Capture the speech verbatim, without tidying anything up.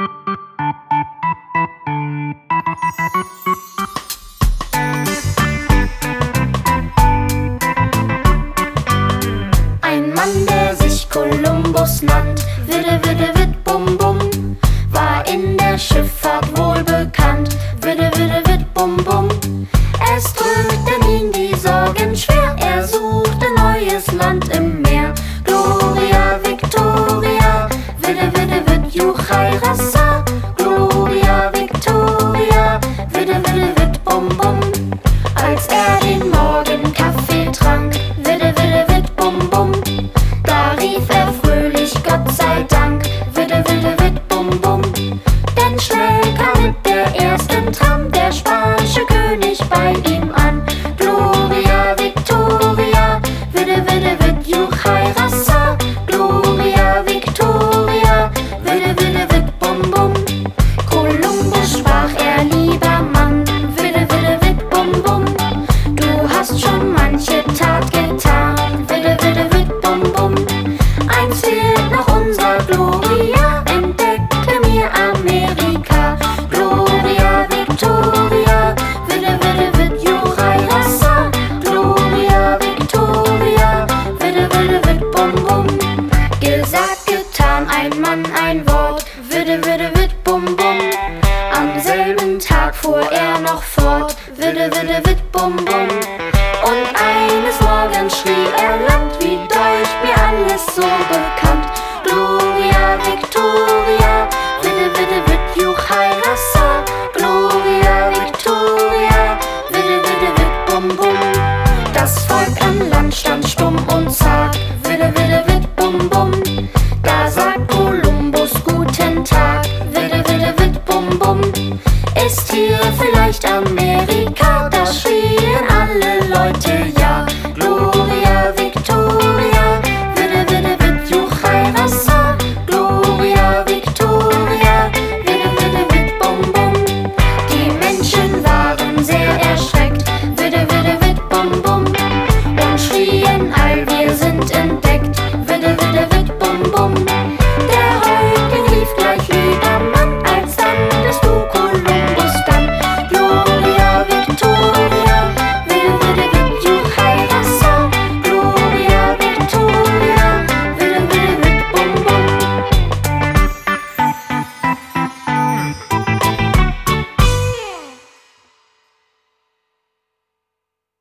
Ein Mann, der sich Kolumbus nannt, Widde, widde, witt, bum, bum, war in der Schifffahrt wohl bekannt. Widde, widde, witt, bum, bum, es drückten ihn die Sorgen schwer. Er suchte neues Land im Meer. Gloria Victoria, widde, widde, witt, juchai rassa. Gloria Victoria, widde, widde, witt, bum, bum, als er den Morgenkaffee trank. Widde, widde, witt, bum, bum, da rief er fröhlich Gott sei Dank. Widde, widde, witt, bum, bum, denn schnell kam mit der ersten Tram der spanische König bei ihm an. Gloria Victoria, widde, widde, witt, juchai rassa. Gloria Victoria, widde, widde, witt, bum, bum. Kolumbus sprach er: lieber Mann, widde, widde, witt, bum, bum, du hast schon manche Tat getan. Widde, widde, witt, bum, bum, eins fehlt noch, unser Gloria entdeckte mir Amerika. Gloria Victoria, widde, widde, witt, juchai rassa. Gloria Victoria, widde, widde, witt, bum, bum. Gesagt, getan, ein Mann, ein Wort. Widde, widde, witt, bum, bum, am selben Tag fuhr er noch fort. Widde, widde, witt, bum, bum, und eines Morgens schrie er laut: wie deucht mir alles so bekannt. Gloria Victoria, widde, widde, witt, juchai rassa. Gloria Victoria, widde, widde, witt, bum, bum. Das Volk an Land stand stumm und zag. Widde, widde, witt, bum, bum, da sagt Kolumbus: guten Tag. Widde, widde, witt, bum, bum, ist hier vielleicht Amerika? Da schrien alle Leute ja.